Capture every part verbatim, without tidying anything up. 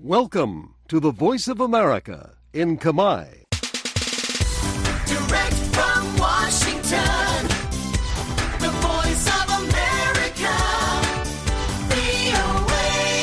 Welcome to the Voice of America in Khmer. Direct from Washington, the Voice of America, វី អូ เอ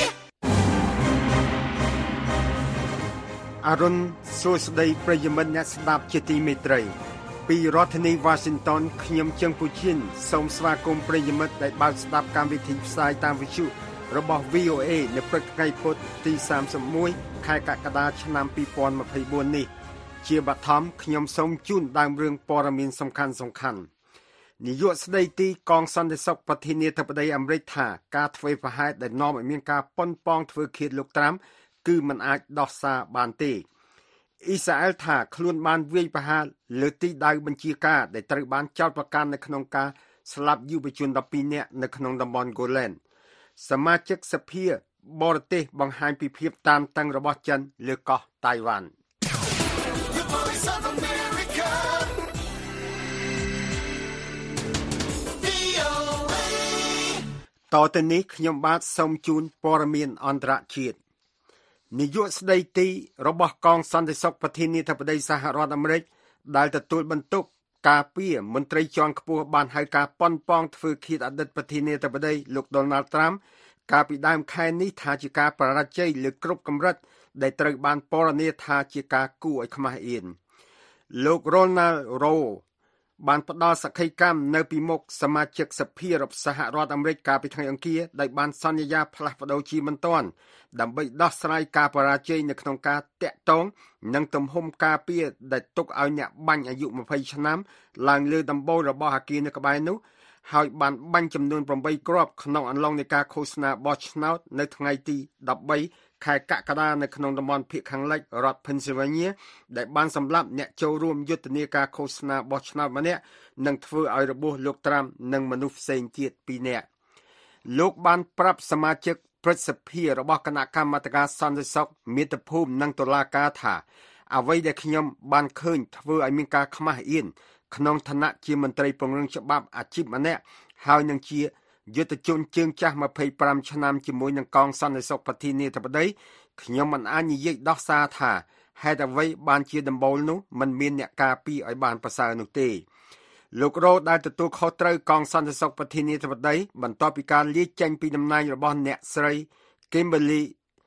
អរុនសួស្តីប្រិយមិត្តអ្នកស្ដាប់ជាទីមេត្រីពីរដ្ឋធានី Washington ខ្ញុំជើងពូជីនសូមស្វាគមន៍ប្រិយមិត្តដែលបើកស្ដាប់កម្មវិធីផ្សាយតាមវិទ្យុរបស់ វី អូ เอ នៅព្រឹកថ្ងៃពុធទីសាមសិបមួយខែកក្កដាឆ្នាំពីរពាន់ម្ភៃបួននេះជាបឋមខ្ញុំសូមជូនដើមរឿងព័ត៌មានសំខាន់សំខាន់នាយកស្ដីទីកងសន្តិសុខប្រធានាធិបតីអាមេរិកថាការធ្វើប្រហែសដែលនាំឲ្យមានការប៉ុនប៉ងធ្វើឃាតលោកត្រាំគឺមិនអាចដោះសារបានទេអ៊ីស្រាអែលថាខ្លួនបានវាយប្រហារលើទីដៅបញ្ជាការដែលត្រូវបានចោទប្រកាន់នៅក្នុងការស្លាប់យុវជនដប់ពីរនាក់នៅក្នុងតំបន់ Golan សមាជិកសភាបរទេសបង្ហាញពីភាពតានតឹងរបស់ចិនលើកោះតៃវ៉ាន់តទៅនេះខ្ញុំបាទសូមជូនព័ត៌មានអន្តរជាតិនាយកស្ដីទីរបស់កងសន្តិសុខប្រធានាធិបតីសហរដ្ឋអាមេរិកដែលទទួលបន្ទុកការពារមន្ត្រីជាន់ខ្ពស់បានហៅការប៉ុនប៉ងធ្វើឃាតអតីតប្រធានាធិបតីលោក Donald Trump កាលពីដើមខែនេះថាជាការបរាជ័យលើគ្រប់កម្រិតដែលត្រូវបានពណ៌នាថាជាការគួរឲ្យខ្មាស់អៀនលោក Ronald Roe បានផ្ដល់សក្ខីកម្មនៅពីមុខសមាជិកសភារដ្ឋសហរដ្ឋអាមេរិកកាលពីថ្ងៃអង្គារដោយបានសន្យាផ្លាស់ប្ដូរជាបន្ទាន់ដើម្បីដោះស្រាយការបរាជ័យនៅក្នុងការតាក់ទងនិងទំហំការពារដែលទុកឲ្យអ្នកបាញ់អាយុម្ភៃឆ្នាំឡើងលើដំបូលរបស់អគារនៅក្បែរនោះហើយបានបាញ់ចំនួនប្រាំបីគ្រាប់ក្នុងអំឡុងនៃការឃោសនាបោះឆ្នោតនៅថ្ងៃទីដប់បីខែកក្កដានៅក្នុងតំបន់ភាគខាងលិចរដ្ឋ Pennsylvania ដែលបានសម្លាប់អ្នកចូលរួមយុទ្ធនាការឃោសនាបោះឆ្នោតម្នាក់និងធ្វើឲ្យរបួសលោកត្រាំនិងមនុស្សផ្សេងទៀតពីរនាក់លោកបានប្រាប់សមាជិកព្រឹទ្ធសភារបស់គណៈកម្មាធិការសន្តិសុខមាតុភូមិនិងតុលាការថាអ្វីដែលខ្ញុំបានឃើញធ្វើឲ្យមានការខ្មាស់អៀនក្នុងឋានៈជាមន្ត្រីពង្រឹងច្បាប់អាជីពម្នាក់ហើយនឹងជាយុទ្ធជនជើងចាស់ម្ភៃប្រាំឆ្នាំជាមួយនឹងកងសន្តិសុខប្រធានាធិបតីខ្ញុំមិនអាចនិយាយដោះសារថាហេតុអ្វីបានជាដំបូលនោះមិនមានអ្នកការពារឲ្យបានប្រសើរនោះទេលោករ៉ូដែលទទួលខុសត្រូវកងសន្តិសុខប្រធានាធិបតីបន្ទាប់ពីការលាចេញពីតំណែងរបស់អ្នកស្រី Kimberly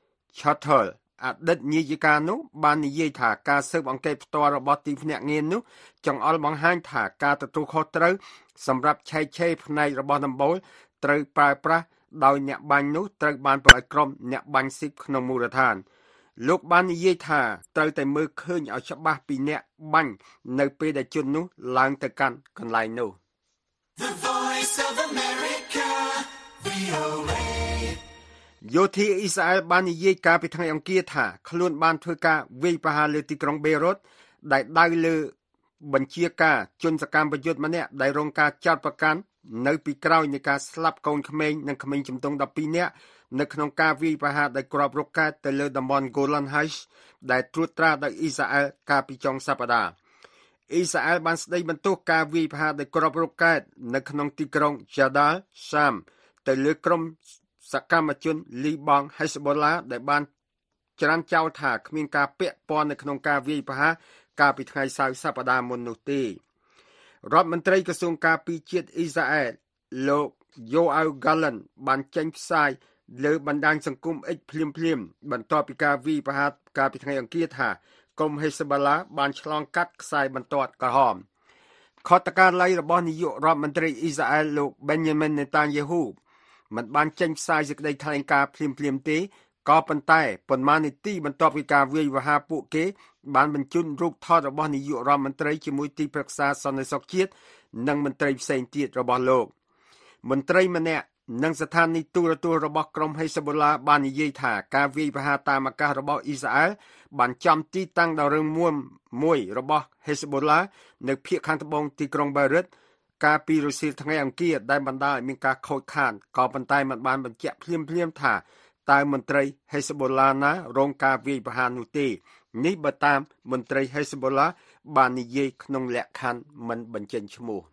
Chatel អតីតនាយិកានោះបាននិយាយថាការស៊ើបអង្កេតផ្ទាល់របស់ទីភ្នាក់ងារនោះចង្អុលបង្ហាញថាការទទួលខុសត្រូវសម្រាប់ឆែកឆេរផ្នែករបស់ដំបូលត្រូវប្រើប្រាស់ដោយអ្នកបាញ់នោះត្រូវបានប្រឲ្យក្រុមអ្នកបាញ់ស៊ីបក្នុងមូលដ្ឋានលោកបាននិយាយថាត្រូវតែមើលឃើញឲ្យច្បាស់ពីអ្នកបាញ់នៅពេលដែលជននោះឡើងទៅកាន់កន្លែងនោះ The Voice of America វី អូ เอយោធាអ៊ីស្រាអែលបាននិយាយកាលពីថ្ងៃអង្គារថាខ្លួនបានធ្វើការវាយប្រហារលើទីក្រុងបេរុតដែលដៅលើបញ្ជាការជនសកម្មប្រយុទ្ធម្នាក់ដែលរងការចោទប្រកាន់នៅពីក្រោយនៃការស្លាប់កូនក្មេងនិងក្មេងជំទង់ដប់ពីរនាក់នៅក្នុងការវាយប្រហារដោយគ្រាប់រ៉ុកកែតទៅលើតំបន់ Golan Heights ដែលត្រួតត្រាដោយអ៊ីស្រាអែលកាលពីចុងសប្តាហ៍អ៊ីស្រាអែលបានស្ដីបន្ទោសការវាយប្រហារដោយគ្រាប់រ៉ុកកែតនៅក្នុងទីក្រុង Jadal Sham ទៅលើក្រុមសកម្មជនលីបង់ Hezbollah ដែលបានច្រានចោលថាគ្មានការពាក់ព័ន្ធនៅក្នុងការវាយប្រហារកាលពីថ្ងៃសៅរ៍សប្តាហ៍មុននោះទេរដ្ឋមន្ត្រីក្រសួងការពារជាតិអ៊ីស្រាអែលលោក Yoav Gallant បានចេញផ្សាយលើបណ្ដាញសង្គម X ភ្លាមៗបន្ទាប់ពីការវាយប្រហារកាលពីថ្ងៃអង្គារថាក្រុម Hezbollah បានឆ្លងកាត់ខ្សែបន្ទាត់ក្រហមខុទ្ទកាល័យរបស់នាយករដ្ឋមន្ត្រីអ៊ីស្រាអែលលោក Benjamin Netanyahu មិនបានចេញផ្សាយសេចក្តីថ្លែងការណ៍ភ្លាមៗទេក៏ប៉ុន្តែប៉ុន្មាននាទីបន្ទាប់ពីការវាយប្រហារពួកគេបានបញ្ជូនរូបថតរបស់នាយករដ្ឋមន្ត្រីជាមួយទីប្រឹក្សាសន្តិសុខជាតិនិងមន្ត្រីផ្សេងទៀតរបស់លោកមន្ត្រីម្នាក់និងស្ថានីយទូរទស្សន៍របស់ក្រុម Hezbollah បាននិយាយថាការវាយប្រហារតាមអាកាសរបស់អ៊ីស្រាអែលបានចំទីតាំងដល់រឹងមាំមួយរបស់ Hezbollah នៅភាគខាងត្បូងទីក្រុង Beirut កាលពីរសៀលថ្ងៃអង្គារដែលបណ្ដាលឲ្យមានការខូចខាតក៏ប៉ុន្តែមិនបានបញ្ជាក់ភ្លាមៗថាតើមន្ត្រី Hezbollah ណារងការវាយប្រហារនោះទេនេះបើតាមមន្ត្រី Hezbollah បាននិយាយក្នុងលក្ខខណ្ឌមិនបញ្ចេញឈ្មោះ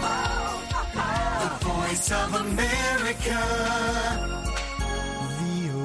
The Voice of America វី អូ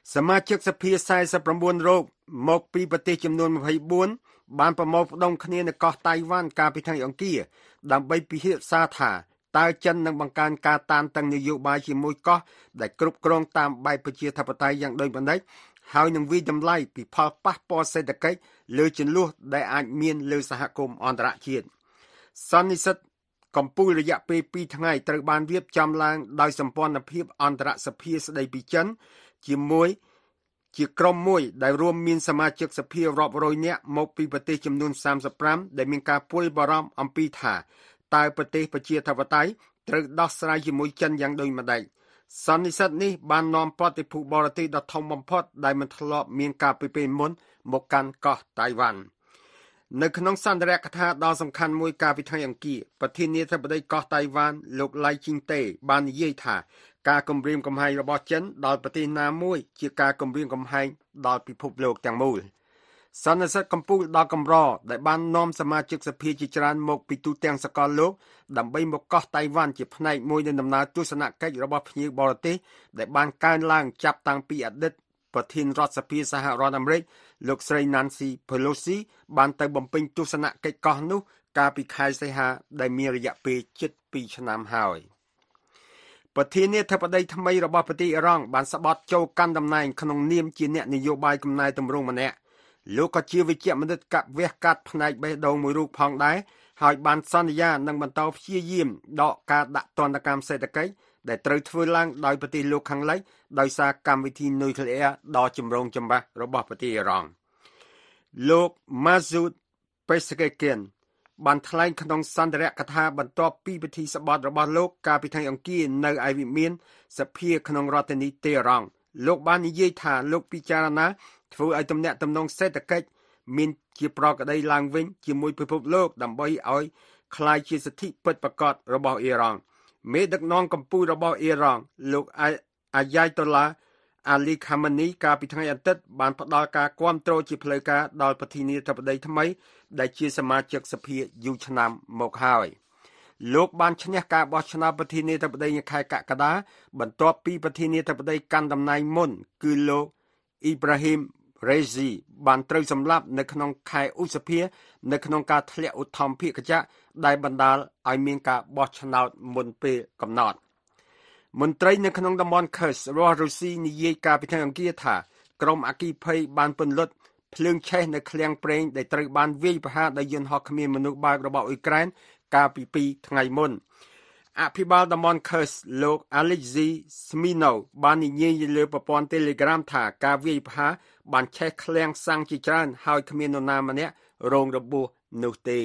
សមាជិកសភាสี่สิบเก้าរូបមកពីប្រទេសចំនួនยี่สิบสี่បានប្រមូលផ្ដុំគ្នានៅកោះតៃវ៉ាន់កាលពីថ្ងៃអង្គារដើម្បីពិភាក្សាថាតើចិននឹងបង្កើនការតានតឹងនយោបាយជាមួយកោះដែលគ្រប់គ្រងតាមបែបប្រជាធិបតេយ្យយ៉ាងដូចម្តេចហើយនឹងវិតម្លៃពីផលប៉ះពាល់សេដ្ឋកិច្ចលើជម្លោះដែលអាចមានលើសហគមន៍អន្តរជាតិសន្និសីទកម្ពុជារយៈពេលពីរថ្ងៃត្រូវបានរៀបចំឡើងដោយសម្ព័ន្ធភាពអន្តរសភាស្តីពីចិនជាមួយជាក្រុមមួយដែលរួមមានសមាជិកសភារាប់រយនាក់មកពីប្រទេសចំនួនសាមសិបห้าដែលមានការព្រួយបារម្ភអំពីថាតើប្រទេសប្រជាធិបតេយ្យត្រូវដោះស្រាយជាមួយចិនយ៉ាងដូចម្តេចសន្និសីទនេះបាននាំប្រតិភូបរទេសដ៏ធំបំផុតដែលមិនធ្លាប់មានការពីពេលមុនមកកាន់កោះតៃវ៉ាន់នៅក្នុងសន្ទរកថាដ៏សំខាន់មួយកាលពីថ្ងៃអង្គារប្រធានាធិបតីកោះតៃវ៉ាន់លោកឡៃជីងតេបាននិយាយថាការគំរាមកំហែងរបស់ចិនដល់ប្រទេសណាមួយជាការគំរាមកំហែងដល់ពិភពលោកទាំងមូលសន្និសីទកម្ពុជាដ៏កម្រដែលបាននាំសមាជិកសភាជាច្រើនមកពីទូទាំងសកលលោកដើម្បីមកកោះតៃវ៉ាន់ជាផ្នែកមួយនៃដំណើរទស្សនកិច្ចរបស់ភ្ញៀវបរទេសដែលបានកើនឡើងចាប់តាំងពីអតីតប្រធានរដ្ឋសភាសហរដ្ឋអាមេរិកលោកស្រី Nancy Pelosi បានទៅបំពេញទស្សនកិច្ចកោះនោះកាលពីខែសីហាដែលមានរយៈពេលជិតពីរឆ្នាំហើយប្រធានាធិបតីថ្មីរបស់ប្រទេសអ៊ីរ៉ង់បានស្បត់ចូលកាន់តំណែងក្នុងនាមជាអ្នកនយោបាយកំណែទម្រង់ម្នាក់លោកក៏ជាវិជ្ជបណ្ឌិតកាត់វះកាត់ផ្នែកបេះដូងមួយរូបផងដែរហើយបានសន្យានឹងបន្តព្យាយាមដកការដាក់ទណ្ឌកម្មសេដ្ឋកិច្ចដែលត្រូវធ្វើឡើងដោយប្រទេសលោកខាងលិចដោយសារកម្មវិធីនុយក្លេអ៊ែរដ៏ចម្រូងចម្រាសរបស់ប្រទេសអ៊ីរ៉ង់លោក Masoud Pezeshkian បានថ្លែងក្នុងសន្ទរកថាបន្ទាប់ពីពិធីស្បត់របស់លោកកាលពីថ្ងៃអង្គារនៅឯវិមានសភាក្នុងរដ្ឋធានីតេហ៍រ៉ង់លោកបាននិយាយថាលោកពិចារណាធ្វើឲ្យទំនាក់ទំនងសេដ្ឋកិច្ចមានជាប្រក្រតីឡើងវិញជាមួយពិភពលោកដើម្បីឲ្យคล้ายជាសិទ្ធិពិតប្រាកដរបស់អ៊ីរ៉ង់មេដឹកនាំកម្ពុជារបស់អ៊ីរ៉ង់លោកអាយ៉ាយតូឡាអាលីខាម៉ានីកាលពីថ្ងៃអាទិត្យបានផ្ដល់ការគាំទ្រជាផ្លូវការដល់ប្រធានាធិបតីថ្មីដែលជាសមាជិកសភាយូរឆ្នាំមកហើយលោកបានឈ្នះការបោះឆ្នោតប្រធានាធិបតីនៅខែកក្កដាបន្ទាប់ពីប្រធានាធិបតីកាន់តំណែងមុនគឺលោកអ៊ីប្រាហ៊ីមរេស៊ីបានត្រូវសម្លាប់នៅក្នុងខែឧសភានៅក្នុងការធ្លាក់ឧទ្ធម្ភាគចក្រដែលបណ្ដាលឲ្យមានការបោះឆ្នោតមុនពេលកំណត់មន្ត្រីនៅក្នុងតំបន់ខឺសរបស់រុស្ស៊ីនិយាយកាលពីថ្ងៃអង្គារថាក្រុមអគ្គីភ័យបានពន្លត់ភ្លើងឆេះនៅឃ្លាំងប្រេងដែលត្រូវបានវាយប្រហារដោយយន្តហោះគ្មានមនុស្សបើករបស់អ៊ុយក្រែនកាលពីពីរថ្ងៃមុនអភិបាលតំបន់ខឺសលោក Alexei Sminov បាននិយាយលើប្រព័ន្ធ Telegram ថាការវាយប្រហារបានឆេះឃ្លាំងសាំងជាច្រើនហើយគ្មាននរណាម្នាក់រងរបួសនោះទេ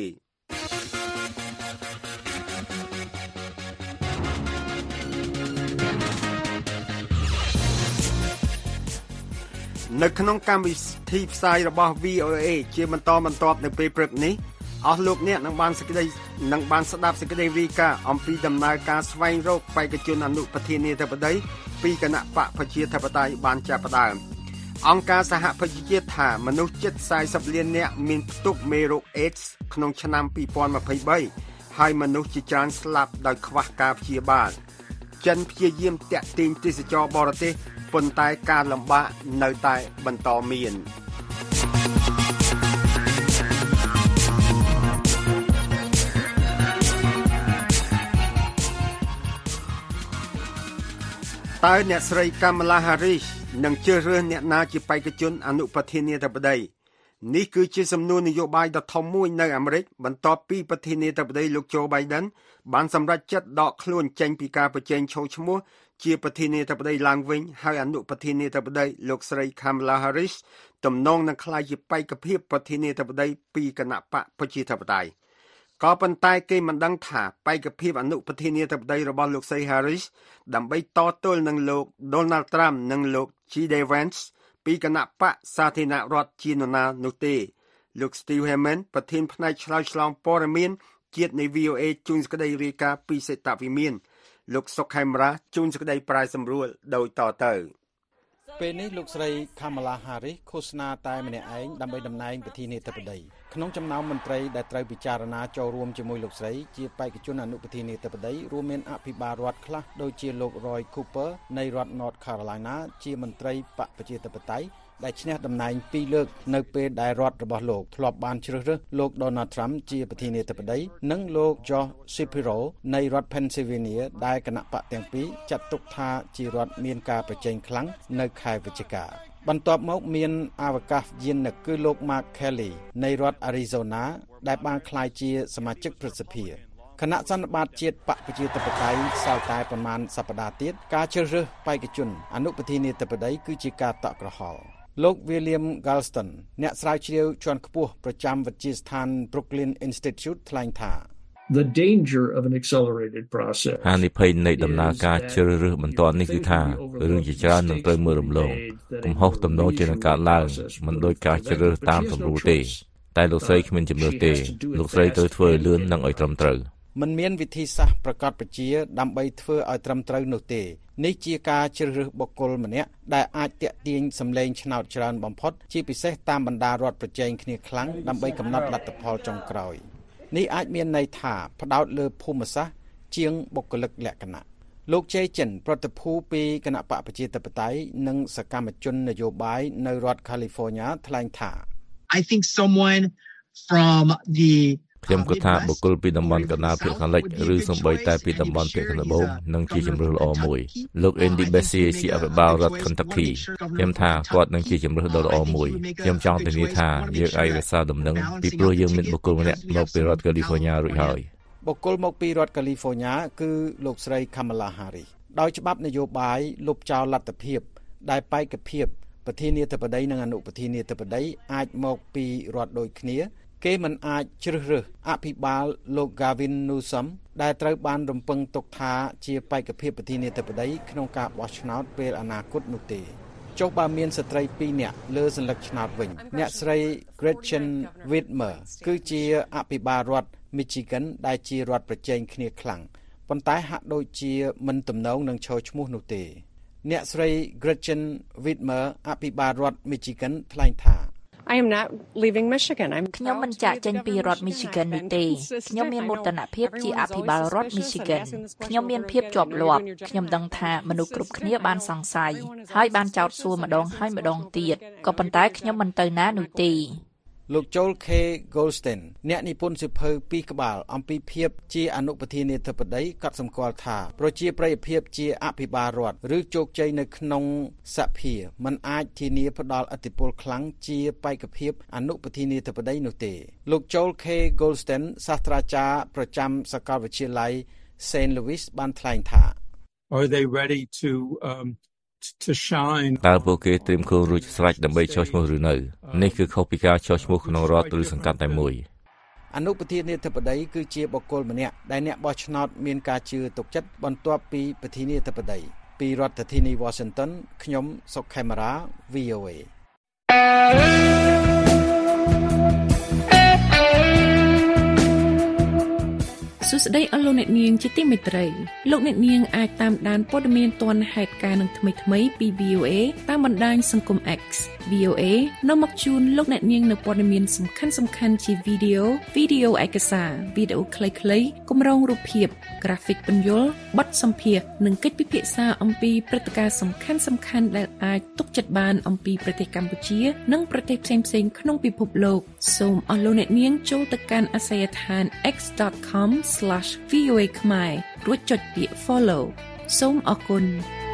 នៅក្នុងកម្មវិធីផ្សាយរបស់ វី អូ เอ ជាបន្តបន្ទាប់នៅពេលព្រឹកនេះអស់លោកអ្នកនឹងបានសេចក្តីនឹងបានស្ដាប់សេចក្តីរាយការណ៍អំពីដំណើរការស្វែងរកបេក្ខជនអនុប្រធានាធិបតីពីគណៈបកប្រជាធិបតេយ្យបានចាប់ផ្ដើមអង្គការសហប្រជាជាតិថាមនុស្សជិតสี่สิบលាននាក់មានផ្ទុកមេរោគ AIDS ក្នុងឆ្នាំពីរពាន់ยี่สิบสามហើយមនុស្សជាច្រើនស្លាប់ដោយខ្វះការព្យាបាលចិនព្យាយាមតាក់ទាញទេសចរបរទេសប៉ុន្តែការលំបាកនៅតែបន្តមានតើអ្នកស្រី Kamala Harris នឹងជ្រើសរើសអ្នកណាជាបេក្ខជនអនុប្រធានាធិបតីនេះគឺជាសំណួរនយោបាយដ៏ធំមួយនៅអាមេរិកបន្ទាប់ពីប្រធានាធិបតីលោក Joe Biden បានសម្រេចចិត្តដកខ្លួនចេញពីការប្រជែងឈរឈ្មោះជាប្រធានាធិបតីឡើងវិញហើយអនុប្រធានាធិបតីលោកស្រី Kamala Harris ទំនងនឹងក្លាយជាបេក្ខភាពប្រធានាធិបតីពីគណៈបកប្រជាធិបតេយ្យក៏ប៉ុន្តែគេមិនដឹងថាបេក្ខភាពអនុប្រធានាធិបតីរបស់លោកស្រី Harris ដើម្បីតទល់នឹងលោក Donald Trump និងលោក J D Vance ពីគណៈបកសាធារណរដ្ឋជានរណានោះទេលោក Steve Herman ប្រធានផ្នែកឆ្លើយឆ្លងព័ត៌មានជាតិនៃ វី អូ เอ ជួនសេចក្តីរាយការណ៍ពីសេតវិមានលោកសុកខេមរាជួនសេចក្តីប្រាយសម្រួលដោយតទៅពេលនេះលោកស្រី Kamala Harris ឃោសនាតែម្នាក់ឯងដើម្បីតំណែងប្រធានាធិបតីក្នុងចំណោមមន្ត្រីដែលត្រូវពិចារណាចូលរួមជាមួយលោកស្រីជាបេក្ខជនអនុប្រធានាធិបតីរួមមានអភិបាលរដ្ឋខ្លះដូចជាលោក Roy Cooper នៃរដ្ឋ North Carolina ជាមន្ត្រីបកប្រជាធិបតេយ្យដែលឈ្នះតំណែងពីរលើកនៅពេលដែលរដ្ឋរបស់លោកធ្លាប់បានជ្រើសរើសលោក Donald Trump ជាប្រធានាធិបតីនិងលោក Josh Shapiro នៃរដ្ឋ Pennsylvania ដែលគណៈបកទាំងពីរចាត់ទុកថាជារដ្ឋមានការប្រជែងខ្លាំងនៅខែវិច្ឆិកាបន្ទាប់មកមានអវកាសយានិកគឺលោក Mark Kelly នៃរដ្ឋ Arizona ដែលបានក្លាយជាសមាជិកព្រឹទ្ធសភាគណៈសន្និបាតជាតិបកប្រជាធិបតេយ្យសល់តែប្រមាណសប្តាហ៍ទៀតការជ្រើសរើសបេក្ខជនអនុប្រធានាធិបតីគឺជាការតក់ក្រហល់លោក William Galston អ្នកស្រាវជ្រាវជាន់ខ្ពស់ប្រចាំវិទ្យាស្ថាន Brooklyn Institute ថ្លែងថា The danger of an accelerated process ហានិភ័យនៃដំណើរការជ្រើសរើសបន្ទាន់នេះគឺថារឿងជាច្រើននឹងត្រូវមើលរំលងកំហុសទំនងជានឹងកើតឡើងមិនដោយការជ្រើសរើសតាមសម្រួលទេតែលោកស្រីគ្មានជំនឿទេលោកស្រីត្រូវធ្វើឲ្យលឿននិងឲ្យត្រឹមត្រូវមិនមានវិធីសាស្ត្រប្រកបប្រជាដើម្បីធ្វើឲ្យត្រឹមត្រូវនោះទេនេះជាការជ្រើសរើសបុគ្គលម្នាក់ដែលអាចទាក់ទាញសម្លេងឆ្នោតច្រើនបំផុតជាពិសេសតាមបណ្ដារដ្ឋប្រជែងគ្នាខ្លាំងដើម្បីកំណត់លទ្ធផលចុងក្រោយនេះអាចមានន័យថាផ្ដោតលើភូមិសាស្ត្រជាងបុគ្គលិកលក្ខណៈលោកជេចិនប្រតិភូពីគណៈបកប្រជាធិបតេយ្យនិងសកម្មជននយោបាយនៅរដ្ឋ California ថ្លែងថា I think someone from the ខ្ញុំគិតថាបុគ្គលពីតំបន់កណ្ដាលភាគខាងលិចឬសូម្បីតែពីតំបន់ភាគខាងត្បូងនឹងជាជម្រើសល្អមួយលោក Andy Beshear ជាអភិបាលរដ្ឋ Kentucky ខ្ញុំថាគាត់នឹងជាជម្រើសដ៏ល្អមួយខ្ញុំចង់ធានាថាយើងអាចរក្សាដំណឹងពីព្រោះយើងមានបុគ្គលម្នាក់មកពីរដ្ឋ California រួចហើយបុគ្គលមកពីរដ្ឋ California គឺលោកស្រី Kamala Harris ដោយច្បាប់នយោបាយលុបចោលលទ្ធភាពដែលបេក្ខភាពប្រធានាធិបតីនិងអនុប្រធានាធិបតីអាចមកពីរដ្ឋដូចគ្នាគេមិនអាចជ្រើសរើសអភិបាលលោក Gavin Newsom ដែលត្រូវបានរំពឹងទុកថាជាបេក្ខភាពប្រធានាធិបតីក្នុងការបោះឆ្នោតពេលអនាគតនោះទេចុះបើមានស្ត្រីពីរនាក់លើសញ្ញិកឆ្នោតវិញអ្នកស្រី Gretchen Whitmer គឺជាអភិបាលរដ្ឋ Michigan ដែលជារដ្ឋប្រជែងគ្នាខ្លាំងប៉ុន្តែហាក់ដូចជាមិនទំនងនឹងឈរឈ្មោះនោះទេអ្នកស្រី Gretchen Whitmer អភិបាលរដ្ឋ Michigan ថ្លែងថា I am not leaving Michigan. I'm ខ្ញុំមិនចាកចេញពីរដ្ឋ Michigan នោះទេខ្ញុំមានមោទនភាពជាអភិបាលរដ្ឋ Michigan ខ្ញុំមានភាពជាប់លាប់ខ្ញុំដឹងថាមនុស្សគ្រប់គ្នាបានសង្ស័យហើយបានចោទសួរម្ដងហើយម្ដងទៀតក៏ប៉ុន្តែខ្ញុំមិនទៅណានោះទេលោក Joel K. Goldstein អ្នកនិពន្ធសៀវភៅពីរក្បាលអំពីភាពជាអនុប្រធានាធិបតីកត់សម្គាល់ថាប្រជាប្រិយភាពជាអភិបាលរដ្ឋឬជោគជ័យនៅក្នុងសភាមិនអាចធានាផ្ដល់ឥទ្ធិពលខ្លាំងជាបេក្ខភាពអនុប្រធានាធិបតីនោះទេលោក Joel K. Goldstein សាស្ត្រាចារ្យប្រចាំសាកលវិទ្យាល័យ Saint Louis បានថ្លែងថា Are they ready to um to shine តើពួកគេត្រៀមខ្លួនរួចស្រេចដើម្បីចុះឈ្មោះឬនៅនេះគឺខុសពីការចុះឈ្មោះក្នុងរដ្ឋឬសង្កាត់តែមួយអនុប្រធានាធិបតីគឺជាបុគ្គលម្នាក់ដែលអ្នកបោះឆ្នោតមានការជឿទុកចិត្តបន្ទាប់ពីប្រធានាធិបតីពីរដ្ឋធានី Washington ខ្ញុំសុកខេមរា V O A សួស្តីអស់លោកអ្នកនាងជាទីមេត្រីលោកអ្នកនាងអាចតាមដានព័ត៌មានទាន់ហេតុការណ៍នឹងថ្មីៗពី V O A តាមបណ្ដាញសង្គម X V O A នាំមកជូនលោកអ្នកនាងនៅព័ត៌មានសំខាន់ៗជាវីដេអូវីដេអូឯកសារវីដេអូខ្លីៗគម្រោងរូបភាពក្រាហ្វិកពន្យល់បទសម្ភាសន៍និងកិច្ចពិភាក្សាអំពីព្រឹត្តិការណ៍សំខាន់ៗដែលអាចទុកចិត្តបានអំពីប្រទេសកម្ពុជានិងប្រទេសផ្សេងៗក្នុងពិភពលោកសូមអស់លោកអ្នកនាងចូលទៅកាន់អាសយដ្ឋាន x dot com slash V O A ខ្មែររួចចុចពាក្យ follow សូមអរគុណ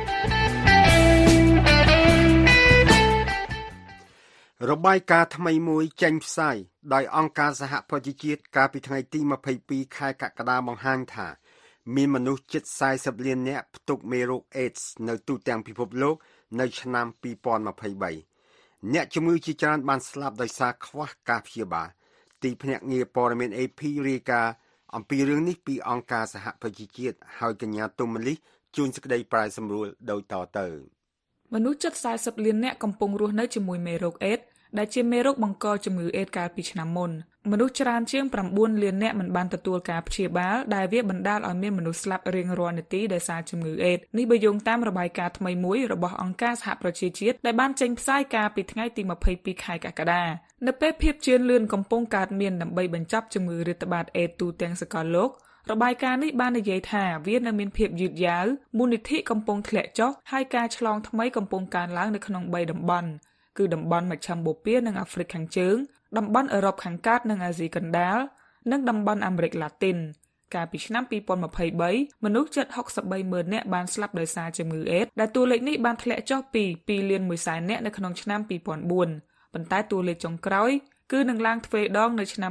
របាយការណ៍ថ្មីមួយចេញផ្សាយដោយអង្គការសហប្រជាជាតិកាលពីថ្ងៃទីម្ភៃពីរខែកក្កដាបង្ហាញថាមានមនុស្សជិតสี่สิบលាននាក់ផ្ទុកមេរោគ AIDS នៅទូទាំងពិភពលោកនៅឆ្នាំពីរពាន់ម្ភៃបីអ្នកជំងឺជាច្រើនបានស្លាប់ដោយសារខ្វះការព្យាបាលទីភ្នាក់ងារព័ត៌មាន A P រាយការណ៍អំពីរឿងនេះពីអង្គការសហប្រជាជាតិហើយកញ្ញាទុំម៉ាលីជួនសេចក្តីប្រាយសម្រួលដោយតទៅមនុស្សជិតสี่สิบលាននាក់កំពុងរស់នៅជាមួយមេរោគអេដដែលជាមេរោគបង្កជំងឺអេដកាលពីឆ្នាំមុនមនុស្សច្រើនជាង9លាននាក់មិនបានទទួលការព្យាបាលដែលវាបណ្ដាលឲ្យមានមនុស្សស្លាប់រៀងរាល់នាទីដោយសារជំងឺអេដស៍នេះបើយោងតាមរបាយការណ៍ថ្មីមួយរបស់អង្គការសហប្រជាជាតិដែលបានចេញផ្សាយកាលពីថ្ងៃទី22ខែកក្កដានៅពេលភាពជឿនលឿនកំពុងកើតមានដើម្បីបញ្ចប់ជំងឺរាតត្បាតអេដស៍ទូទាំងសកលលោករបាយការណ៍នេះបាននិយាយថាវានៅមានភាពយឺតយ៉ាវមូលនិធិកំពុងធ្លាក់ចុះហើយការឆ្លងថ្មីកំពុងកើនឡើងនៅក្នុងបីតំបន់គឺតំបន់មជ្ឈិមបូព៌ានិងអាហ្វ្រិកខាងជើងតំបន់អឺរ៉ុបខាងកើតនិងអាស៊ីកណ្ដាលនិងតំបន់អាមេរិកឡាទីនកាលពីឆ្នាំ2023មនុស្សជិតហុកសិបបីម៉ឺននាក់បានស្លាប់ដោយសារជំងឺអេដស៍ដែលតួលេខនេះបានធ្លាក់ចុះពីពីរលានមួយសែននាក់នៅក្នុងឆ្នាំ2004ប៉ុន្តែតួលេខចុងក្រោយគឺនឹងឡើងទ្វេដងនៅឆ្នាំ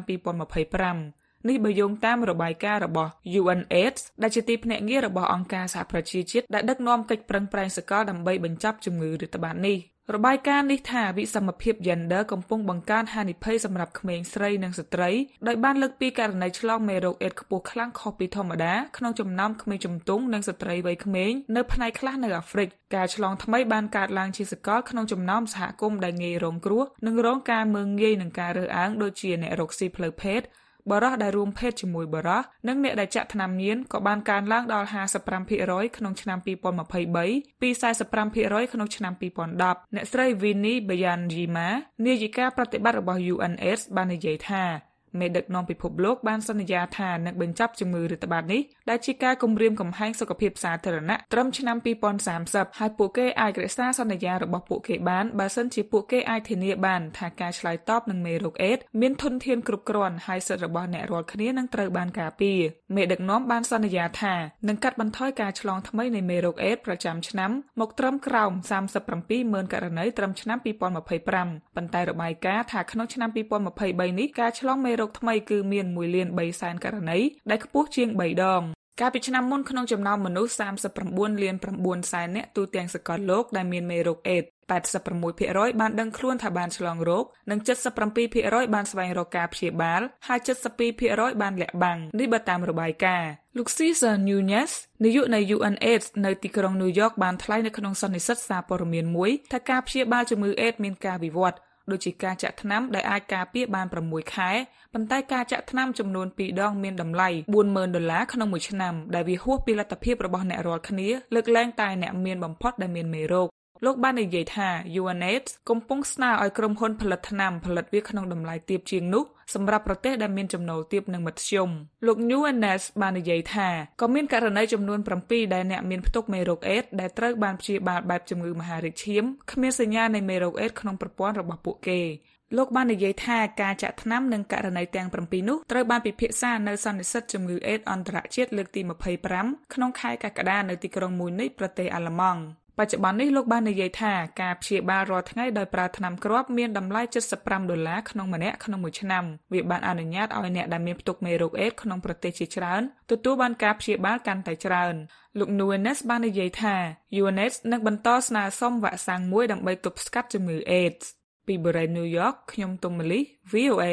2025នេះបើយោងតាមរបាយការណ៍របស់ ยู เอ็น เอดส์ ដែលជាទីភ្នាក់ងាររបស់អង្គការសហប្រជាជាតិដែលដឹកនាំកិច្ចប្រឹងប្រែងសកលដើម្បីបញ្ចប់ជំងឺរាតត្បាតនេះរបាយការណ៍នេះថាវិសមភាព gender កំពុងបង្កើនហានិភ័យសម្រាប់ក្មេងស្រីនិងស្ត្រីដោយបានលើកពីករណីឆ្លងមេរោគអេដស៍ខ្ពស់ខ្លាំងខុសពីធម្មតាក្នុងចំណោមក្មេងជំទង់និងស្ត្រីវ័យក្មេងនៅផ្នែកខ្លះនៅអាហ្វ្រិកការឆ្លងថ្មីបានកើតឡើងជាសកលក្នុងចំណោមសហគមន៍ដែលងាយរងគ្រោះនិងរងការមើលងាយនឹងការរើសអើងដូចជាអ្នករកស៊ីផ្លូវភេទបរិះដែលរួមភេទជាមួយបរិះនិងអ្នកដែលចាក់ថ្នាំញៀនក៏បានកើនឡើងដល់ห้าสิบห้าភាគរយក្នុងឆ្នាំ2023ពី สี่สิบห้าភាគរយក្នុងឆ្នាំ2010អ្នកស្រី Winnie Byanyima នាយិកាប្រតិបត្តិរបស់ ยู เอ็น เอดส์ បាននិយាយថាមេដឹកនាំពិភពលោកបានសន្យាថានឹងបញ្ចប់ជំងឺរាតត្បាតនេះដែលជាការគំរាមកំហែងសុខភាពសាធារណៈត្រឹមឆ្នាំ2030ហើយពួកគេអាចរក្សាសន្យារបស់ពួកគេបានបើសិនជាពួកគេអាចធានាបានថាការឆ្លើយតបនឹងមេរោគអេដស៍មានធនធានគ្រប់គ្រាន់ហើយសិទ្ធិរបស់អ្នករាល់គ្នានឹងត្រូវបានការពារមេដឹកនាំបានសន្យាថានឹងកាត់បន្ថយការឆ្លងថ្មីនៃមេរោគអេដស៍ប្រចាំឆ្នាំមកត្រឹមក្រោមសាមសិបប្រាំពីរម៉ឺនករណីត្រឹមឆ្នាំ2025ប៉ុន្តែរបាយការណ៍ថាក្នុងឆ្នាំ2023នេះការឆ្លងមេរោគថ្មីគឺមានមួយលានបីសែនករណីដែលខ្ពស់ជាងបីដងកាលពីឆ្នាំមុនក្នុងចំណោមមនុស្សសាមសិបប្រាំបួនលានប្រាំបួនសែននាក់ទូទាំងសកលលោកដែលមានមេរោគអេដស៍แปดสิบหกភាគរយបានដឹងខ្លួនថាបានឆ្លងរោគនិងเจ็ดสิบเจ็ดភាគរយបានស្វែងរកការព្យាបាលហើយเจ็ดสิบสองភាគរយបានលាក់បាំងនេះបើតាមរបាយការណ៍លោក Cesar Nunez នាយកនៃ ยู เอ็น เอดส์ នៅទីក្រុង New York បានថ្លែងនៅក្នុងសន្និសីទសារព័ត៌មានមួយថាការព្យាបាលជំងឺអេដស៍មានការវិវត្តដូចជាការចាក់ថ្នាំដែលអាចការពារបានប្រាំមួយខែប៉ុន្តែការចាក់ថ្នាំចំនួនពីរដងមានតម្លៃបួនម៉ឺនដុល្លារក្នុងមួយឆ្នាំដែលវាហួសពីលទ្ធភាពរបស់អ្នករាល់គ្នាលើកលែងតែអ្នកមានបំផុតដែលមានមេរោគលោកបាននិយាយថា ยู เอ็น เอดส์ កំពុងស្នើឲ្យក្រុមហ៊ុនផលិតថ្នាំផលិតវាក្នុងតម្លៃទាបជាងនោះសម្រាប់ប្រទេសដែលមានចំណូលទាបនិងមធ្យមលោក Nunez បាននិយាយថាក៏មានករណីចំនួនប្រាំពីរដែលអ្នកមានផ្ទុកមេរោគអេដស៍ដែលត្រូវបានព្យាបាលបែបជំងឺមហារីកឈាមគ្មានសញ្ញានៃមេរោគអេដស៍ក្នុងប្រព័ន្ធរបស់ពួកគេលោកបាននិយាយថាការចាក់ថ្នាំនិងករណីទាំងប្រាំពីរនោះត្រូវបានពិភាក្សានៅសន្និសីទជំងឺអេដស៍អន្តរជាតិលើកទីยี่สิบห้าក្នុងខែកក្កដានៅទីក្រុងមួយនៃប្រទេសអាល្លឺម៉ង់បច្ចុប្បន្ននេះលោកបាននិយាយថាការព្យាបាលរាល់ថ្ងៃដោយប្រើថ្នាំគ្រាប់មានតម្លៃเจ็ดสิบห้าដុល្លារក្នុងម្នាក់ក្នុងមួយឆ្នាំវាបានអនុញ្ញាតឲ្យអ្នកដែលមានផ្ទុកមេរោគអេដស៍ក្នុងប្រទេសជាច្រើនទទួលបានការព្យាបាលកាន់តែច្រើនលោក Nunez បាននិយាយថា ยู เอ็น เอดส์ នឹងបន្តស្នើសុំវ៉ាក់សាំងមួយដើម្បីទប់ស្កាត់ជំងឺអេដស៍ពីបូរ៉េ New York ខ្ញុំទុំម៉ាលី វី អូ เอ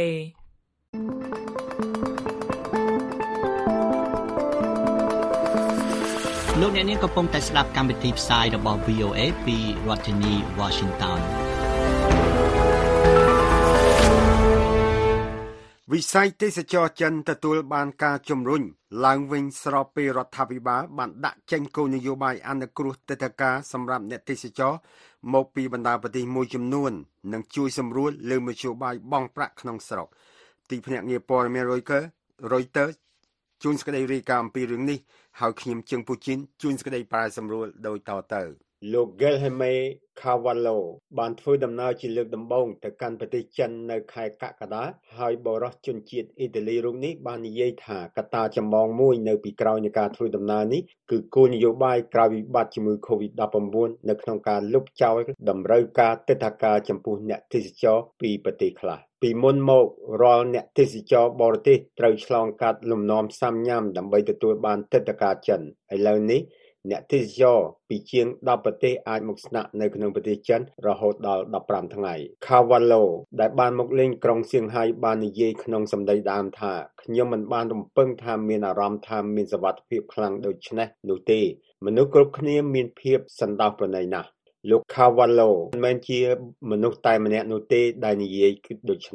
លោកអ្នកនាងកំពុងតែស្ដាប់កម្មវិធីផ្សាយរបស់ វី អូ เอ ពីរដ្ឋធានី Washington វិស័យទេសចរចិនទទួលបានការជំរុញឡើងវិញស្របពេលរដ្ឋាភិបាលបានដាក់ចេញគោលនយោបាយអនុគ្រោះទិដ្ឋាការសម្រាប់អ្នកទេសចរមកពីបណ្ដាប្រទេសមួយចំនួននិងជួយសម្រួលលើមធ្យោបាយបង់ប្រាក់ក្នុងស្រុកទីភ្នាក់ងារព័ត៌មាន Reuters ជួនសេចក្តីរាយការណ៍អំពីរឿងនេះហើយខ្ញុំជើងពូជីនជួនសេចក្តីប្រែសម្រួលដោយតទៅលោក Guilherme Carvalho បានធ្វើដំណើរជាលើកដំបូងទៅកាន់ប្រទេសចិននៅខែកក្កដាហើយបរិសុទ្ធជនជាតិអ៊ីតាលីរូបនេះបាននិយាយថាកត្តាចម្បងមួយនៅពីក្រោយនៃការធ្វើដំណើរនេះគឺគោលនយោបាយក្រោយវិបត្តិជំងឺ កូវីដ ដប់ប្រាំបួន នៅក្នុងការលុបចោលតម្រូវការទិដ្ឋាការចំពោះអ្នកទេសចរពីប្រទេសខ្លះពីមុនមករាល់អ្នកទេសចរបរទេសត្រូវឆ្លងកាត់លំនាំសាំញ៉ាំដើម្បីទទួលបានទិដ្ឋាការចិនឥឡូវនេះអ្នកទេសចរពីជាងដប់ប្រទេសអាចមកស្នាក់នៅក្នុងប្រទេសចិនរហូតដល់ដប់ប្រាំថ្ងៃ Carvalho ដែលបានមកលេងក្រុងសៀងហៃបាននិយាយក្នុងសម្ដីដើមថាខ្ញុំមិនបានរំពឹងថាមានអារម្មណ៍ថាមានសុវត្ថិភាពខ្លាំងដូចនេះនោះទេមនុស្សគ្រប់គ្នាមានភាពសន្តោសប្រណីណាស់លោក Carvalho មិនមែនជាមនុស្សតែម្នាក់នោះទេដែលនិយាយគឺដូច្នេះ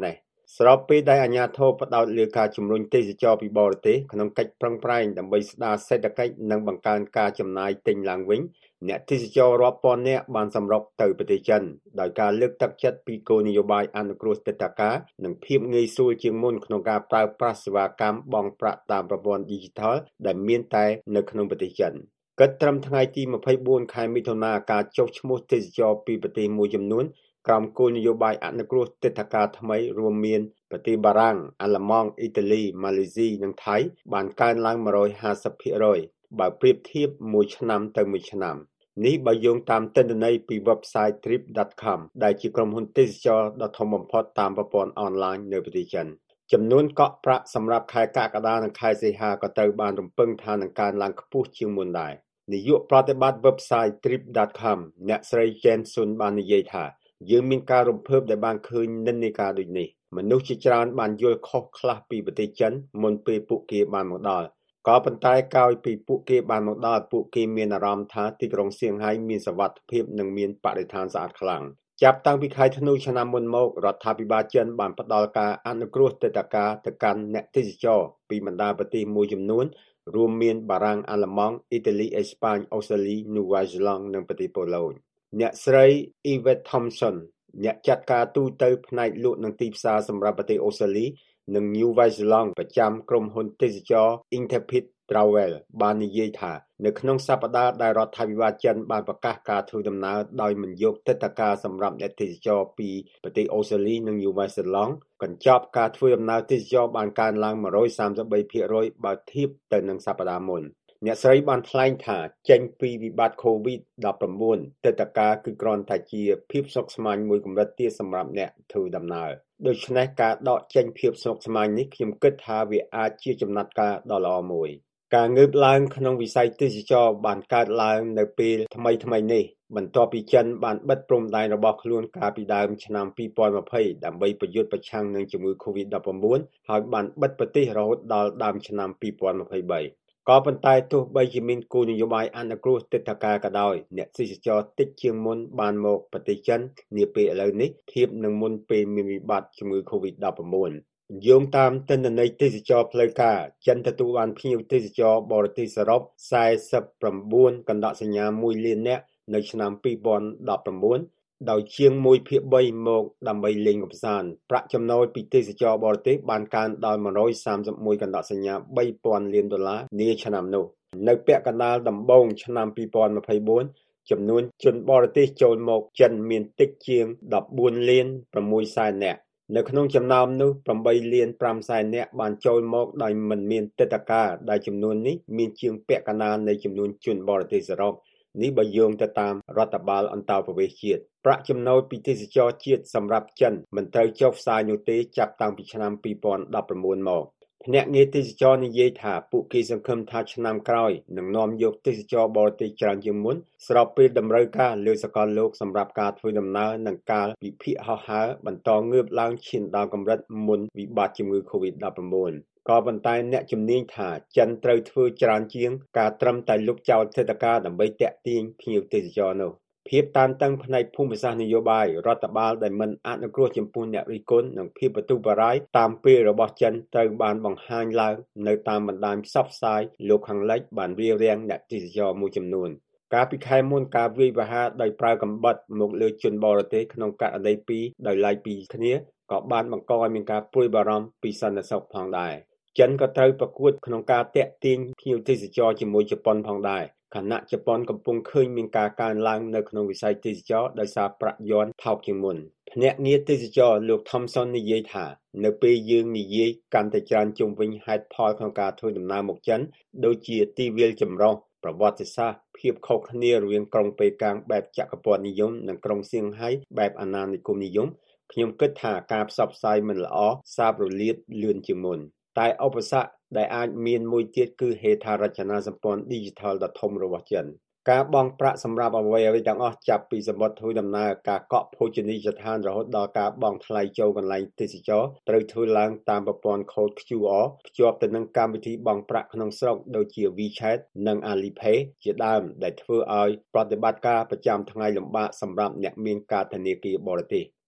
ស្របពេលដែលអាជ្ញាធរផ្ដោតលើការជំរុញទេសចរពីបរទេសក្នុងកិច្ចប្រឹងប្រែងដើម្បីស្ដារសេដ្ឋកិច្ចនិងបង្កើនការចំណាយទិញឡើងវិញអ្នកទេសចររាប់ពាន់នាក់បានសម្រុកទៅប្រទេសចិនដោយការលើកទឹកចិត្តពីគោលនយោបាយអនុគ្រោះទឹកដីការនិងភាពងាយស្រួលជាងមុនក្នុងការប្រើប្រាស់សេវាកម្មបង់ប្រាក់តាមប្រព័ន្ធ Digital ដែលមានតែនៅក្នុងប្រទេសចិនគិតត្រឹមថ្ងៃទីម្ភៃបួនខែមិថុនាការចុះឈ្មោះទេសចរពីប្រទេសមួយចំនួនក្រោមគោលនយោបាយអនុគ្រោះទឹកដីការថ្មីរួមមានប្រទេសបារាំងអាល្លឺម៉ង់អ៊ីតាលីម៉ាឡេស៊ីនិងថៃបានកើនឡើង one hundred fifty percent បើប្រៀបធៀបមួយឆ្នាំទៅមួយឆ្នាំនេះបើយោងតាមទិន្នន័យពី website trip dot com ដែលជាក្រុមហ៊ុនទេសចរដ៏ធំបំផុតតាមប្រព័ន្ធអនឡាញនៅប្រទេសចិនចំនួនកក់ប្រាក់សម្រាប់ខែកក្កដានិងខែសីហាក៏ត្រូវបានរំពឹងថានឹងកើនឡើងខ្ពស់ជាងមុនដែរនាយកប្រតិបត្តិ website trip dot com អ្នកស្រី Jen Sun បាននិយាយថាយើងមានការរំភើបដែលបានឃើញនិន្នាការដូចនេះមនុស្សជាច្រើនបានយល់ខុសខ្លះពីប្រទេសចិនមុនពេលពួកគេបានមកដល់ក៏ប៉ុន្តែក្រោយពីពួកគេបានមកដល់ពួកគេមានអារម្មណ៍ថាទីក្រុងសៀងហៃមានសុវត្ថិភាពនិងមានបរិស្ថានស្អាតខ្លាំងចាប់តាំងពីខែធ្នូឆ្នាំមុនមករដ្ឋាភិបាលចិនបានផ្តល់ការអនុគ្រោះទឹកដីការទៅកាន់អ្នកទេសចរពីបណ្ដាប្រទេសមួយចំនួនរួមមានបារាំងអាល្លឺម៉ង់អ៊ីតាលីអេស្ប៉ាញអូស្ត្រាលីនូវែលសេឡង់និងប្រទេសប៉ូឡូញអ្នកស្រី Yvette Thompson អ្នកចាត់ការទូទៅផ្នែកលក់និងទីផ្សារសម្រាប់ប្រទេសអូស្ត្រាលីនិង New Zealand ប្រចាំក្រុមហ៊ុនទេសចរ Intrepid Travel បាននិយាយថានៅក្នុងសប្តាហ៍ដែលរដ្ឋាភិបាលចិនបានប្រកាសការធ្វើដំណើរដោយមិនយកទឹកដីការសម្រាប់អ្នកទេសចរពីប្រទេសអូស្ត្រាលីនិង New Zealand កញ្ចប់ការធ្វើដំណើរទេសចរបានកើនឡើង one hundred thirty-three percent បើធៀបទៅនឹងសប្តាហ៍មុនអ្នកស្រីបានថ្លែងថាចេញពីវិបត្តិ COVID nineteen ទឹកដីការគឺគ្រាន់តែជាភាពស្មុគស្មាញមួយកម្រិតទៀតសម្រាប់អ្នកធ្វើដំណើរដូច្នេះការដកចេញភាពស្មុគស្មាញនេះខ្ញុំគិតថាវាអាចជាចំណាត់ការដ៏ល្អមួយការងើបឡើងក្នុងវិស័យទេសចរបានកើតឡើងនៅពេលថ្មីថ្មីនេះបន្ទាប់ពីចិនបានបិទព្រំដែនរបស់ខ្លួនកាលពីដើមឆ្នាំtwenty twentyដើម្បីប្រយុទ្ធប្រឆាំងនឹងជំងឺ COVID nineteen ហើយបានបិទប្រទេសរហូតដល់ដើមឆ្នាំtwenty twenty-threeក៏ប៉ុន្តែទោះបីជាមានគោលនយោបាយអនុគ្រោះទឹកដីការក៏ដោយអ្នកទេសចរតិចជាងមុនបានមកប្រទេសចិននាពេលឥឡូវនេះធៀបនឹងមុនពេលមានវិបត្តិជំងឺ COVID nineteenយោងតាមទិន្នន័យទេសចរផ្លូវការចិនទទួលបានភ្ញៀវទេសចរបរទេសសរុបforty-nineកណ្ដកសញ្ញាoneលាននាក់នៅឆ្នាំtwenty nineteenដោយជាងoneភាគthreeមកដើម្បីលេងកម្សាន្តប្រាក់ចំណូលពីទេសចរបរទេសបានកើនដល់one hundred thirty-oneកណ្ដកសញ្ញាthree thousandលានដុល្លារនាឆ្នាំនោះនៅពាក់កណ្ដាលដំបូងឆ្នាំtwenty twenty-fourចំនួនជនបរទេសចូលមកចិនមានតិចជាងfourteenលានsixសែននាក់នៅក្នុងចំណោមនោះeightលានfiveសែននាក់បានចូលមកដោយមិនមានទឹកដីការដែលចំនួននេះមានជាងពាក់កណ្ដាលនៃចំនួនជនបរទេសសរុបនេះបើយោងទៅតាមរដ្ឋបាលអន្តរប្រវេសន៍ជាតិប្រាក់ចំណូលពីទេសចរជាតិសម្រាប់ចិនមិនត្រូវចុះផ្សាយនោះទេចាប់តាំងពីឆ្នាំtwenty nineteenមកភ្នាក់ងារទេសចរនិយាយថាពួកគេសង្ឃឹមថាឆ្នាំក្រោយនឹងនាំយកទេសចរបរទេសច្រើនជាងមុនស្របពេលតម្រូវការលើសកលលោកសម្រាប់ការធ្វើដំណើរនិងការវិភាគហោះហើរបន្តងើបឡើងឈានដល់កម្រិតមុនវិបត្តិជំងឺ COVID nineteenក៏ប៉ុន្តែអ្នកជំនាញថាចិនត្រូវធ្វើច្រើនជាងការត្រឹមតែលុបចោលទឹកដីការដើម្បីទាក់ទាញភ្ញៀវទេសចរនោះភាពតានតឹងផ្នែកភូមិសាស្ត្រនយោបាយរដ្ឋបាលដែលមិនអនុគ្រោះចំពោះអ្នករិះគន់និងភាពបន្ទុះបារាយតាមពេលរបស់ចិនត្រូវបានបង្ហាញឡើងនៅតាមបណ្ដាញផ្សព្វផ្សាយលោកខាងលិចបានរារាំងអ្នកទេសចរមួយចំនួនកាលពីខែមុនការវាយប្រហារដោយប្រើកាំបិតមកលើជនបរទេសក្នុងករណីពីរដោយឡែកពីគ្នាក៏បានបង្កឲ្យមានការព្រួយបារម្ភពីសន្តិសុខផងដែរចិនក៏ត្រូវប្រកួតក្នុងការទាក់ទាញភ្ញៀវទេសចរជាមួយជប៉ុនផងដែរខណៈជប៉ុនកំពុងឃើញមានការកើនឡើងនៅក្នុងវិស័យទេសចរដោយសារប្រាក់យ័ន្តថោកជាងមុនភ្នាក់ងារទេសចរលោក Thompson និយាយថានៅពេលយើងនិយាយកាន់តែច្រើនជុំវិញហេតុផលក្នុងការធ្វើដំណើរមកចិនដូចជាទីវាលចម្រុះប្រវត្តិសាស្ត្រភាពខុសគ្នារវាងក្រុងប៉េកាំងបែបចក្រពត្តិនិយមនិងក្រុងសៀងហៃបែបអាណានិគមនិយមខ្ញុំគិតថាការផ្សព្វផ្សាយមិនល្អសាបរលាតលឿនជាងមុនតែឧបសគ្គដែលអាចមានមួយទៀតគឺហេដ្ឋារចនាសម្ព័ន្ធ Digital ដ៏ធំរបស់ចិនការបង់ប្រាក់សម្រាប់អ្វីៗទាំងអស់ចាប់ពីសម្បត្តិធ្វើដំណើរការកក់ភោជនីយដ្ឋានរហូតដល់ការបង់ថ្លៃចូលកន្លែងទេសចរត្រូវធ្វើឡើងតាមប្រព័ន្ធ Code ក្យូ អារ ភ្ជាប់ទៅនឹងកម្មវិធីបង់ប្រាក់ក្នុងស្រុកដូចជា WeChat និង Alipay ជាដើមដែលធ្វើឲ្យប្រតិបត្តិការប្រចាំថ្ងៃលំបាកសម្រាប់អ្នកមានកាតធនាគារបរទេស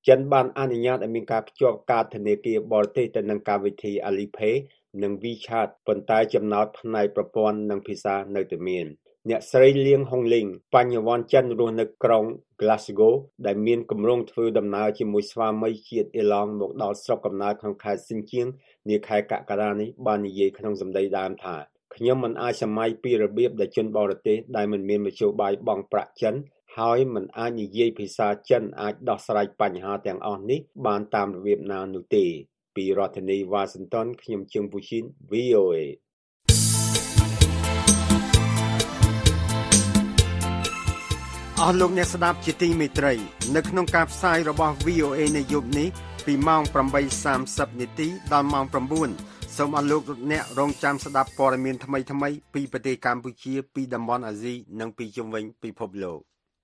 ចិនបានអនុញ្ញាតឲ្យមានការភ្ជាប់កាតធនាគារបរទេសទៅនឹងកម្មវិធី Alipay និង WeChat ប៉ុន្តែចំណោទផ្នែកប្រព័ន្ធនិងភាសានៅតែមានអ្នកស្រីលៀងហុងលីងបញ្ញវន្តចិនរស់នៅក្រុង Glasgow ដែលមានគម្រោងធ្វើដំណើរជាមួយស្វាមីជាតិអ៊ីឡង់មកដល់ស្រុកកំណើតក្នុងខេត្តស៊ីនជៀងនាខែកក្កដានេះបាននិយាយក្នុងសម្ដីដើមថាខ្ញុំមិនអាចសម័យពីរបៀបដែលជនបរទេសដែលមិនមានមធ្យោបាយបង់ប្រាក់ចិនហើយមិនអាចនិយាយភាសាចិនអាចដោះស្រាយបញ្ហាទាំងអស់នេះបានតាមរបៀបណានោះទេពីរដ្ឋធានី Washington ខ្ញុំជឹងពូឈីន V O A អស់លោកអ្នកស្ដាប់ជាទីមេត្រីនៅក្នុងការផ្សាយរបស់ V O A នៅយប់នេះពីម៉ោង ប្រាំបីសាមសិប នាទីដល់ម៉ោង 9 សូមអស់លោកអ្នករងចាំស្ដាប់ព័ត៌មានថ្មីៗពីប្រទេសកម្ពុជាពីតំបន់អាស៊ីនិងពីជុំវិញពិភពលោក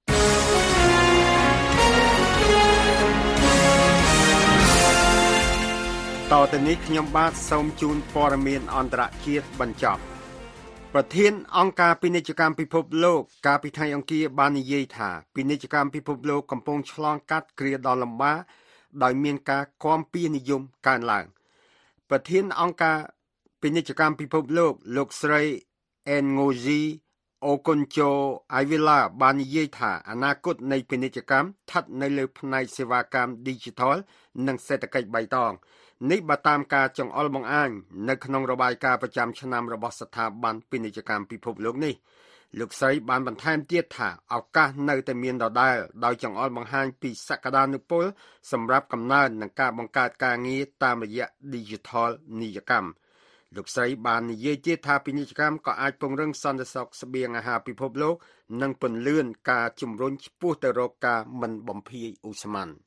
តទៅនេះខ្ញុំបាទសូមជូនព័ត៌មានអន្តរជាតិបញ្ចប់ប្រធានអង្គការពាណិជ្ជកម្មពិភពលោកកាលពីថ្ងៃអង្គារបាននិយាយថាពាណិជ្ជកម្មពិភពលោកកំពុងឆ្លងកាត់គ្រាដ៏លំបាកដោយមានការគាំពៀនិយមកើនឡើងប្រធានអង្គការពាណិជ្ជកម្មពិភពលោកលោកស្រី Ngozi Okonjo-Iweala បាននិយាយថាអនាគតនៃពាណិជ្ជកម្មស្ថិតនៅលើផ្នែកសេវាកម្ម Digital និងសេដ្ឋកិច្ចបៃតងនេះបើតាមការចង្អុលបង្អាញនៅក្នុងរបាយការណ៍ប្រចាំឆ្នាំរបស់ស្ថាប័នពាណិជ្ជកម្មពិភពលោកនេះលោកស្រីបានបន្ថែមទៀតថាឱកាសនៅតែមានដដែលដោយចង្អុលបង្ហាញពីសក្តានុពលសម្រាប់កំណើននិងការបង្កើតការងារតាមរយៈ Digital នីយកម្មលោកស្រីបាននិយាយទៀតថាពាណិជ្ជកម្មក៏អាចពង្រឹងសន្តិសុខស្បៀងអាហារពិភពលោកនិងពន្លឿនការជំរុញឆ្ពោះទៅរកការមិនបំភាយឧស្ម័ន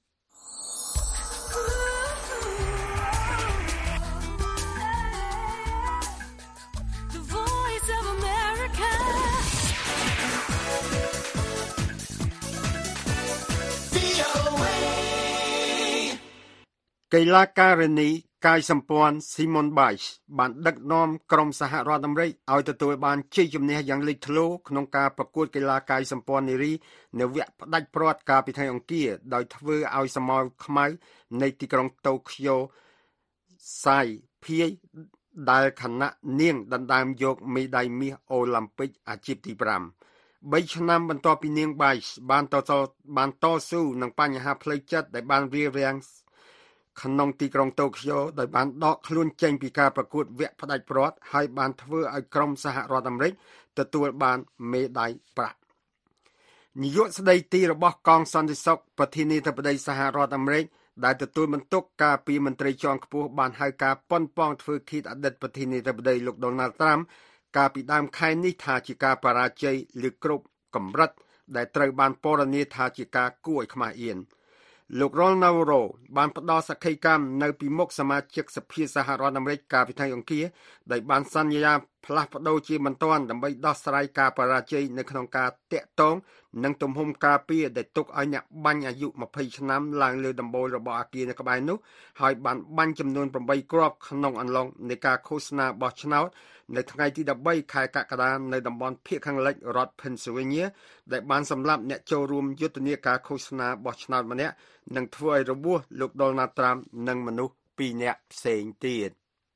កីឡាការិនីកាយសម្ព័ន្ធ Simone Biles បានដឹកនាំក្រុមសហរដ្ឋអាមេរិកឲ្យទទួលបានជ័យជំនះយ៉ាងលេចធ្លោក្នុងការប្រកួតកីឡាកាយសម្ព័ន្ធនារីនៅវគ្គផ្ដាច់ព្រ័ត្រកាលពីថ្ងៃអង្គារដោយធ្វើឲ្យសមរខ្មៅនៃទីក្រុងតូក្យូសាយភាយដែលខណៈនាងដណ្ដើមយកមេដាយមាសអូឡ িম্প ិកអាជីពទី5 3ឆ្នាំបន្ទាប់ពីនាង Biles បានតតបានតស៊ូនឹងបញ្ហាផ្លូវចិត្តដែលបានរារាំងក្នុងទីក្រុងតូក្យូដោយបានដកខ្លួនចេញពីការប្រកួតវគ្គផ្ដាច់ព្រ័ត្រហើយបានធ្វើឲ្យក្រុមសហរដ្ឋអាមេរិកទទួលបានមេដាយប្រាក់នាយកស្ដីទីរបស់កងសន្តិសុខប្រធានាធិបតីសហរដ្ឋអាមេរិកដែលទទួលបន្ទុកការពីមន្ត្រីជាន់ខ្ពស់បានហៅការប៉ុនប៉ងធ្វើឃាតអតីតប្រធានាធិបតីលោក Donald Trump កាលពីដើមខែនេះថាជាការបរាជ័យលើគ្រប់កម្រិតដែលត្រូវបានពណ៌នាថាជាការគួរឲ្យខ្មាស់អៀនលោក Ronald Reagan បានផ្ដល់សក្ខីកម្មនៅពីមុខសមាជិកសភាសហរដ្ឋអាមេរិកកាលពីថ្ងៃអង្គារដោយបានសន្យាផ្លាស់ប្ដូរជាបន្ទាន់ដើម្បីដោះស្រាយការបរាជ័យនៅក្នុងការតាក់ទងនិងទំហំការពារដែលទុកឲ្យអ្នកបាញ់អាយុยี่สิบឆ្នាំឡើងលើដំបូលរបស់អគារនៅក្បែរនោះហើយបានបាញ់ចំនួនแปดគ្រាប់ក្នុងអំឡុងនៃការឃោសនាបោះឆ្នោតនៅថ្ងៃទី13ខែកក្កដានៅតំបន់ភាគខាងលិចរដ្ឋ Pennsylvania ដែលបានសម្លាប់អ្នកចូលរួមយុទ្ធនាការឃោសនាបោះឆ្នោតម្នាក់និងធ្វើឲ្យរបួសលោក Donald Trump និងមនុស្សពីរនាក់ផ្សេងទៀត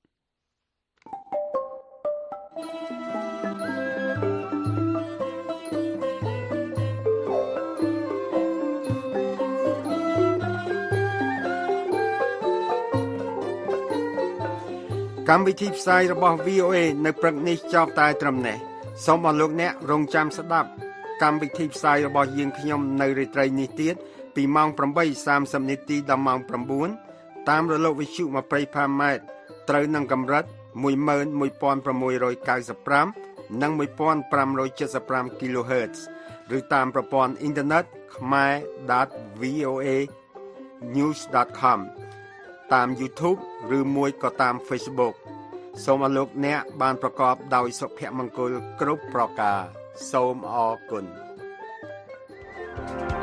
កម្មវិធីផ្សាយរបស់ V O A នៅព្រឹកនេះចប់តែត្រឹមនេះសូមអរលោកអ្នករងចាំស្ដាប់កម្មវិធីផ្សាយរបស់យើងខ្ញុំនៅរាត្រីនេះទៀតពីម៉ោង ប្រាំបីសាមសិប នាទីដល់ម៉ោង 9 តាមរលកវិទ្យុ ยี่สิบห้า ម៉ែត្រត្រូវនឹងកម្រិត một nghìn một trăm sáu mươi និង một nghìn năm trăm七十ห้า kHz ឬតាមប្រព័ន្ធអ៊ីនធឺណិត khmer dot v o a news dot com តាម YouTube ឬមួយក៏តាម Facebook សូមអរលោកអ្នកបានប្រកបដោយសុភមង្គលគ្រប់ប្រការសូមអរគុណ